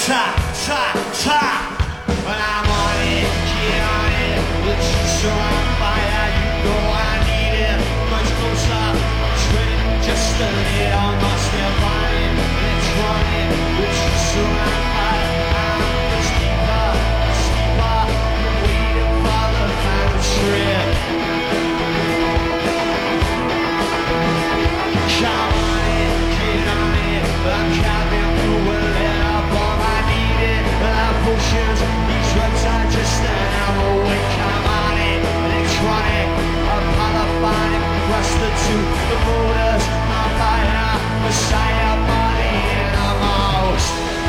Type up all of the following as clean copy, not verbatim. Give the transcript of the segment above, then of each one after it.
Top, top, top. When I'm on it, get on it. Let's just so on fire. You know I need it. Much closer. Treading just a little. Must have on it. Let's run it. Let's just so on fire. I'm much deeper, steeper. I'm waiting for the final trip. Come on it, get on it. I'm coming through a letter bomb. I need it. Potions, these drugs are just an hour away. Come on it, electronic, polyphonic, prostitute, the motors, my fire, messiah, body, animals.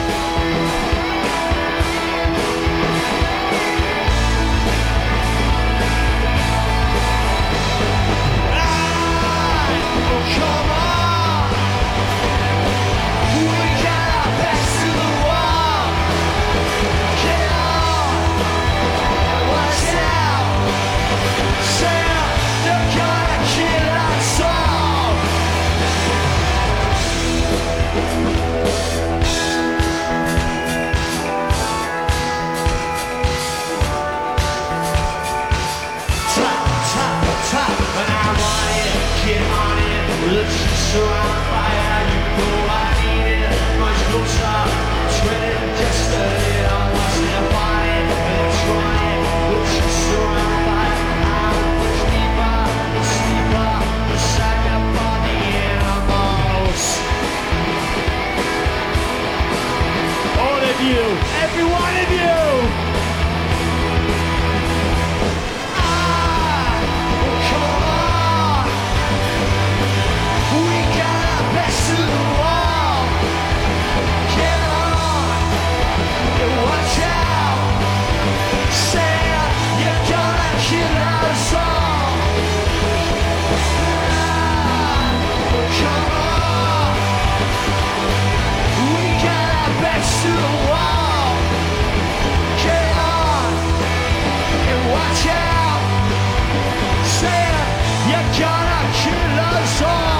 Come on, we got our backs to the wall. Get on, watch out, Sam, they're gonna kill us all. Top, top, top, and I'm on it, get on it. Let's just surround fire, you know I need it. Much closer, treading just a little. Watch them on it, let's run it. Let's just surround fire. I'm much deeper, sleeper, beside me for the animals. All of you, every one of you. Come on. We got our backs to the wall. Get on, and watch out. Sam, you're gonna kill us all. Come on. We got our backs to the wall. Get on, and watch out. Sam, you're gonna kill us all.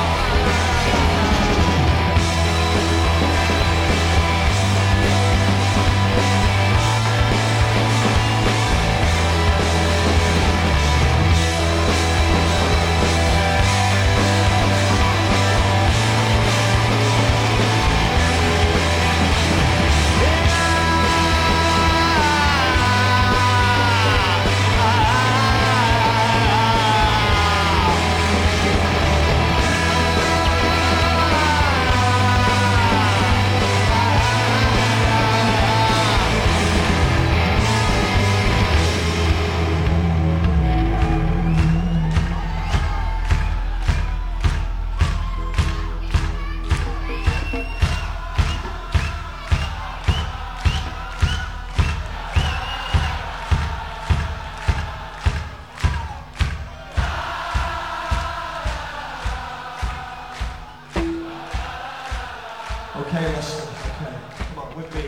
Okay, listen. Okay, come on, with me.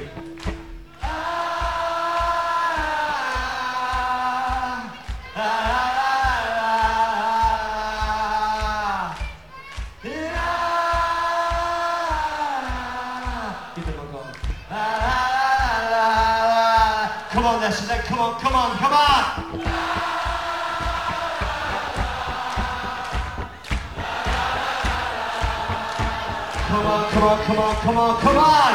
Keep it on going. Come on, listen. Come on, come on, come on. Come on, come on, come on, come on, come on!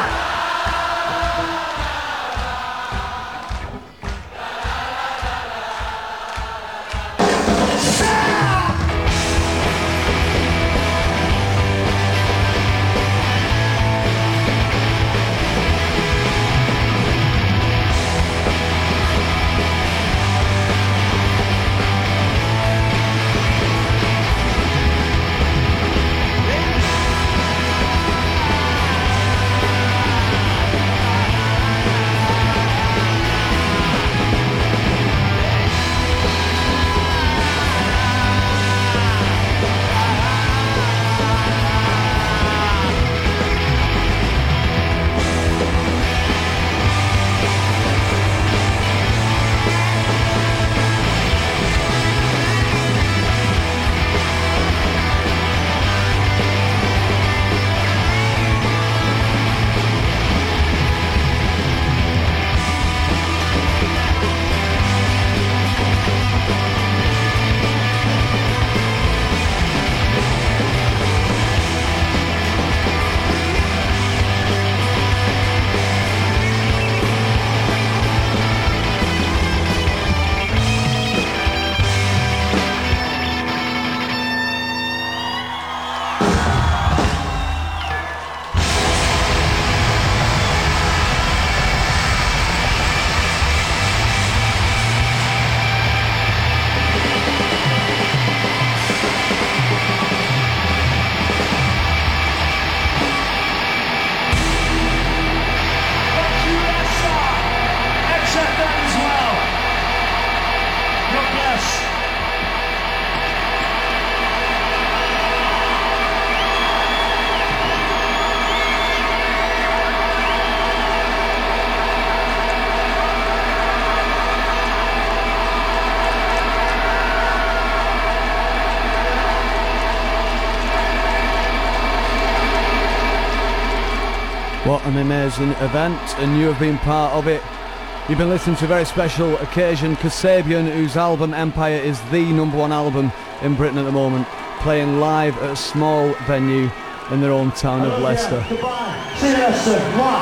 What an amazing event, and you have been part of it. You've been listening to a very special occasion. Kasabian, whose album Empire is the #1 album in Britain at the moment, playing live at a small venue in their own town of Leicester. Goodbye. See you, Leicester.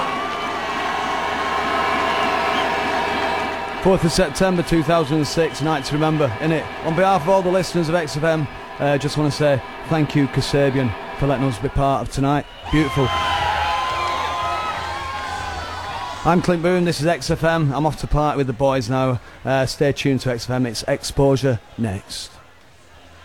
4th of September 2006, night to remember, innit? On behalf of all the listeners of XFM, just want to say thank you, Kasabian, for letting us be part of tonight. Beautiful. I'm Clint Boone, this is XFM. I'm off to party with the boys now. Stay tuned to XFM, it's Exposure next.